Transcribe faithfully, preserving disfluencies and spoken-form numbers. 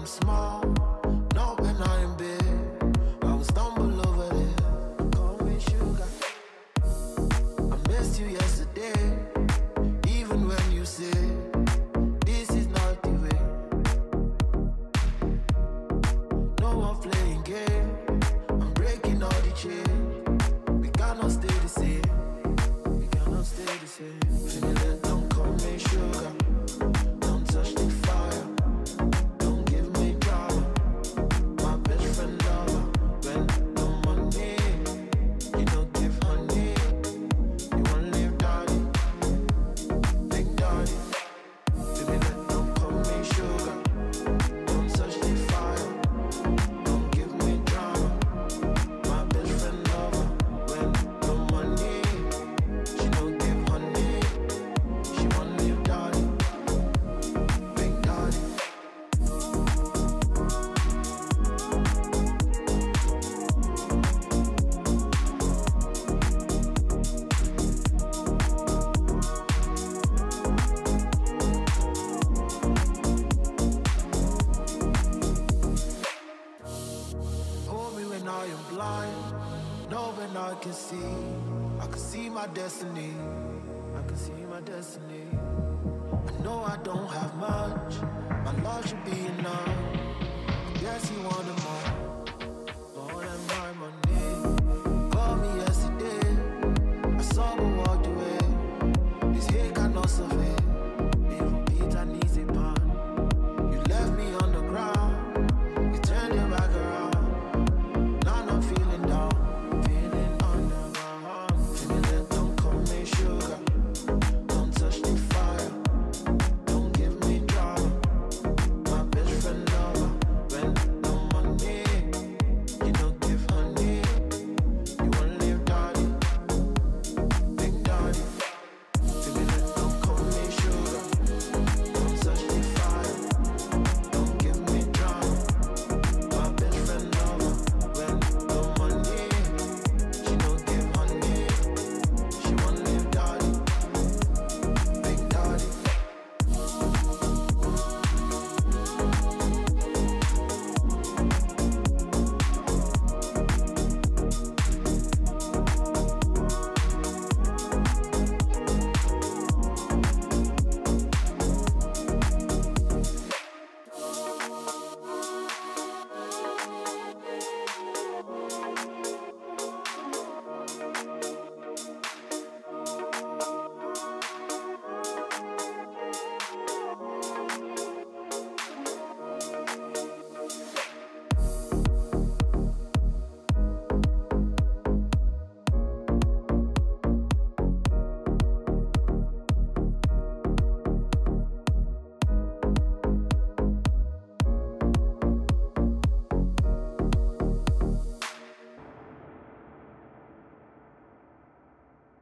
I'm small, not when I am big. I will stumble over there. Call me sugar. I missed you yesterday, even when you say this is not the way. No more playing game, I'm breaking all the chains. We cannot stay the same, we cannot stay the same. Feel it, don't call me sugar. Don't touch the fire, don't give me drama. My best friend lover, when no money, you don't give honey. You wanna live daddy, big daddy. Baby, let don't call me sugar. Don't touch the fire, don't give me drama. My best friend lover, when no money, she don't give honey. She wanna live daddy, big daddy. Hold me when I am blind, know when I can see. I can see my destiny, I can see my destiny. I know I don't have much, my